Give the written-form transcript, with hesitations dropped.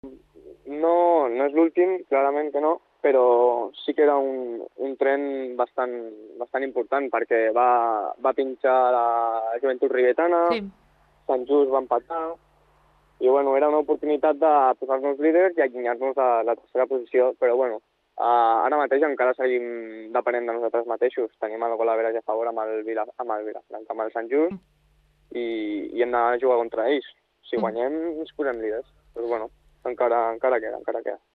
No és l'últim, clarament que no, però sí que era un tren bastant important perquè va pinxar la Joventut Ribetana, Sí. Sant Just va empatar, i bueno, era una oportunitat de posar-nos líders i allunyar-nos de la tercera posició, però bueno, ara mateix encara seguim depenent de nosaltres mateixos. Tenim el gol average a favor amb el Vilafranca, amb el Sant Just, i hem d'anar a jugar contra ells. Si Mm. guanyem, ens posem líders. Però bueno, encara queda, encara queda.